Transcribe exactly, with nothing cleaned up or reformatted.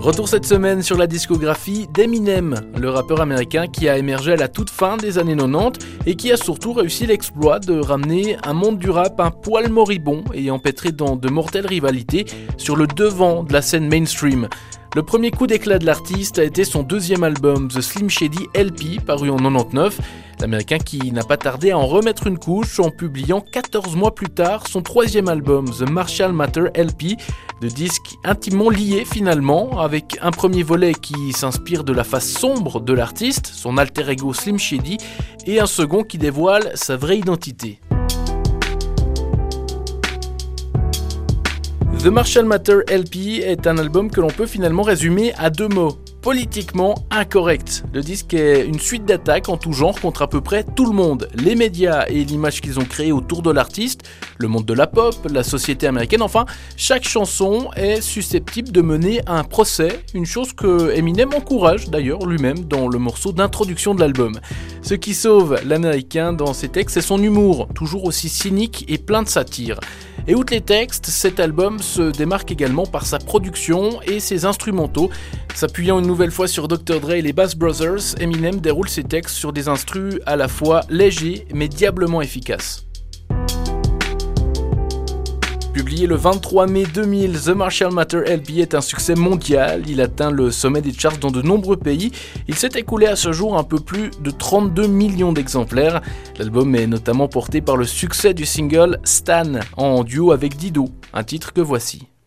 Retour cette semaine sur la discographie d'Eminem, le rappeur américain qui a émergé à la toute fin des années quatre-vingt-dix et qui a surtout réussi l'exploit de ramener un monde du rap un poil moribond et empêtré dans de mortelles rivalités sur le devant de la scène mainstream. Le premier coup d'éclat de l'artiste a été son deuxième album, The Slim Shady L P, paru en quatre-vingt-dix-neuf. L'américain qui n'a pas tardé à en remettre une couche en publiant quatorze mois plus tard son troisième album, The Marshall Mathers L P, deux disques intimement liés finalement, avec un premier volet qui s'inspire de la face sombre de l'artiste, son alter ego Slim Shady, et un second qui dévoile sa vraie identité. The Marshall Mathers L P est un album que l'on peut finalement résumer à deux mots. Politiquement incorrect. Le disque est une suite d'attaques en tout genre contre à peu près tout le monde. Les médias et l'image qu'ils ont créée autour de l'artiste, le monde de la pop, la société américaine, enfin, chaque chanson est susceptible de mener à un procès, une chose que Eminem encourage d'ailleurs lui-même dans le morceau d'introduction de l'album. Ce qui sauve l'américain dans ses textes, c'est son humour, toujours aussi cynique et plein de satire. Et outre les textes, cet album se démarque également par sa production et ses instrumentaux. S'appuyant une nouvelle fois sur docteur Dre et les Bass Brothers, Eminem déroule ses textes sur des instrus à la fois légers mais diablement efficaces. Publié le vingt-trois mai deux mille, The Marshall Mathers L P est un succès mondial. Il atteint le sommet des charts dans de nombreux pays. Il s'est écoulé à ce jour un peu plus de trente-deux millions d'exemplaires. L'album est notamment porté par le succès du single Stan, en duo avec Dido, un titre que voici.